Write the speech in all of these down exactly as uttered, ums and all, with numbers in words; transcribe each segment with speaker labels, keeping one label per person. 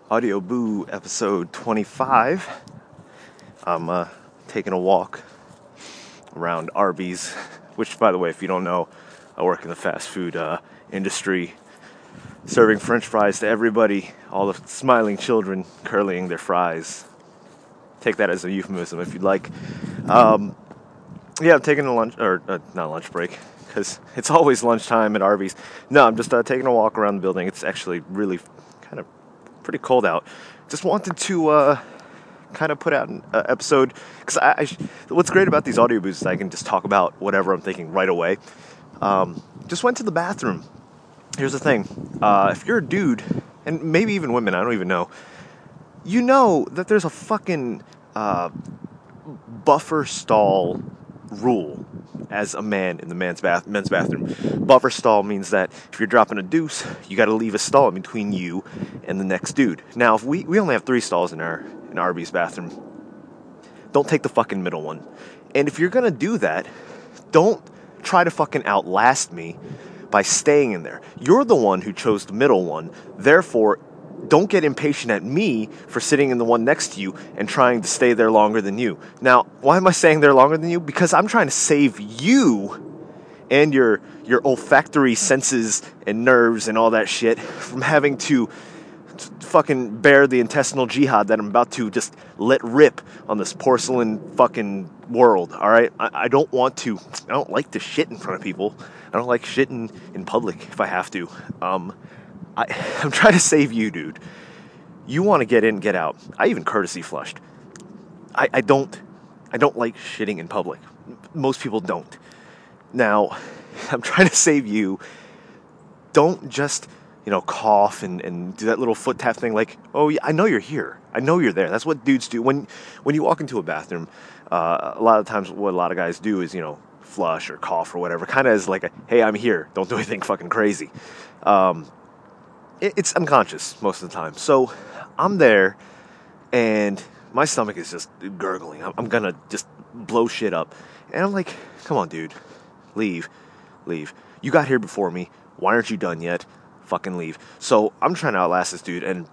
Speaker 1: Audio Boo episode twenty-five. I'm uh, taking a walk around Arby's, which, by the way, if you don't know, I work in the fast food uh, industry, serving French fries to everybody, all the smiling children curling their fries. Take that as a euphemism if you'd like. Um, yeah, I'm taking a lunch, or uh, not lunch break, because it's always lunchtime at Arby's. No, I'm just uh, taking a walk around the building. It's actually really kind of pretty cold out. Just wanted to uh, kind of put out an uh, episode, because I, I sh- what's great about these audio boosts is I can just talk about whatever I'm thinking right away. Um, just went to the bathroom. Here's the thing. Uh, if you're a dude, and maybe even women, I don't even know, you know that there's a fucking uh, buffer stall rule as a man in the man's bath men's bathroom. Buffer stall means that if you're dropping a deuce, you got to leave a stall in between you and the next dude. Now, if we we only have three stalls in our in Arby's bathroom, don't take the fucking middle one. And if you're gonna do that, don't try to fucking outlast me by staying in there. You're the one who chose the middle one. Therefore, don't get impatient at me for sitting in the one next to you and trying to stay there longer than you. Now, why am I staying there longer than you? Because I'm trying to save you and your your olfactory senses and nerves and all that shit from having to t- fucking bear the intestinal jihad that I'm about to just let rip on this porcelain fucking world, all right? I, I don't want to, I don't like to shit in front of people. I don't like shitting in public if I have to. Um... I, I'm trying to save you, dude. You want to get in, get out. I even courtesy flushed. I, I don't I don't like shitting in public. Most people don't. Now, I'm trying to save you. Don't just, you know, cough and, and do that little foot tap thing like, oh, yeah, I know you're here. I know you're there. That's what dudes do. When when you walk into a bathroom, uh, a lot of times what a lot of guys do is, you know, flush or cough or whatever. Kind of as like a, hey, I'm here. Don't do anything fucking crazy. Um... It's unconscious most of the time. So I'm there, and my stomach is just gurgling. I'm gonna just blow shit up. And I'm like, come on, dude. Leave. Leave. You got here before me. Why aren't you done yet? Fucking leave. So I'm trying to outlast this dude, and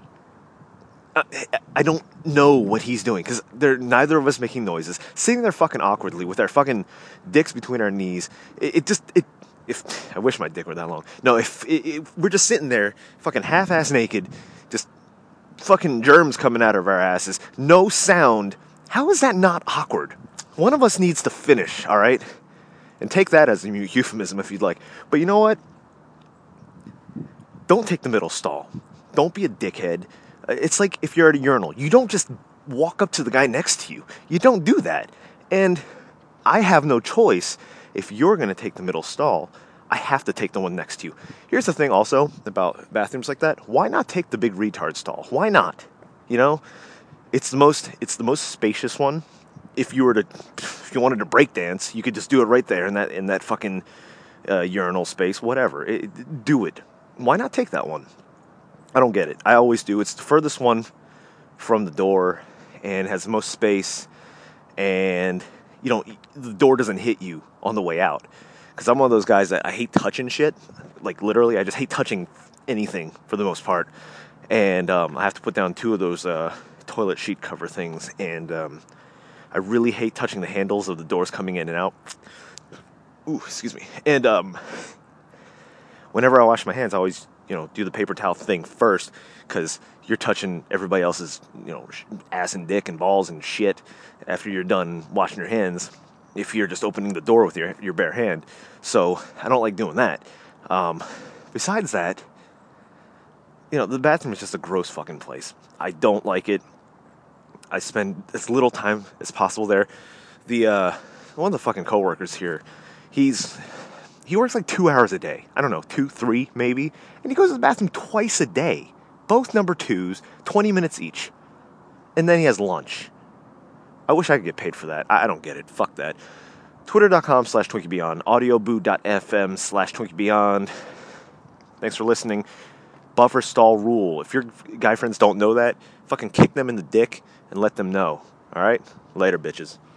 Speaker 1: I don't know what he's doing, because they're neither of us making noises. Sitting there fucking awkwardly with our fucking dicks between our knees. It, it just... it. If I wish my dick were that long. No, if, if we're just sitting there, fucking half-ass naked, just fucking germs coming out of our asses, no sound. How is that not awkward? One of us needs to finish, all right? And take that as a euphemism if you'd like. But you know what? Don't take the middle stall. Don't be a dickhead. It's like if you're at a urinal. You don't just walk up to the guy next to you. You don't do that. And I have no choice. If you're going to take the middle stall, I have to take the one next to you. Here's the thing also about bathrooms like that. Why not take the big retard stall? Why not? You know, it's the most it's the most spacious one. If you were to if you wanted to break dance, you could just do it right there in that in that fucking uh, urinal space, whatever. It, do it. Why not take that one? I don't get it. I always do. It's the furthest one from the door and has the most space, and you don't, the door doesn't hit you on the way out. Because I'm one of those guys that I hate touching shit. Like, literally, I just hate touching anything for the most part. And um, I have to put down two of those uh, toilet sheet cover things. And um, I really hate touching the handles of the doors coming in and out. Ooh, excuse me. And um, whenever I wash my hands, I always, you know, do the paper towel thing first. Because you're touching everybody else's, you know, ass and dick and balls and shit after you're done washing your hands, if you're just opening the door with your your bare hand. So I don't like doing that. Um, besides that, you know, the bathroom is just a gross fucking place. I don't like it. I spend as little time as possible there. The uh, one of the fucking coworkers here, he's he works like two hours a day. I don't know, two, three maybe, and he goes to the bathroom twice a day. Both number twos, twenty minutes each. And then he has lunch. I wish I could get paid for that. I don't get it. Fuck that. Twitter.com slash TwinkieBeyond. Audioboo.fm slash TwinkieBeyond. Thanks for listening. Buffer stall rule. If your guy friends don't know that, fucking kick them in the dick and let them know. Alright? Later, bitches.